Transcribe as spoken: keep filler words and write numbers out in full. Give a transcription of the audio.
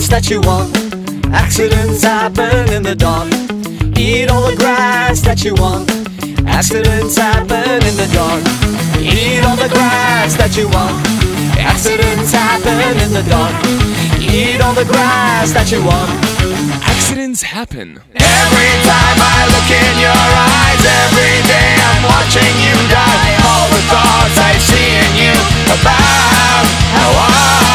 grass that you want. Accidents happen in the dark. Eat all the grass that you want. Accidents happen in the dark. Eat all the grass that you want. Accidents happen in the dark. Eat all the grass that you want. Accidents happen. Every time I look in your eyes, every day I'm watching you die. All the thoughts I see in you about how I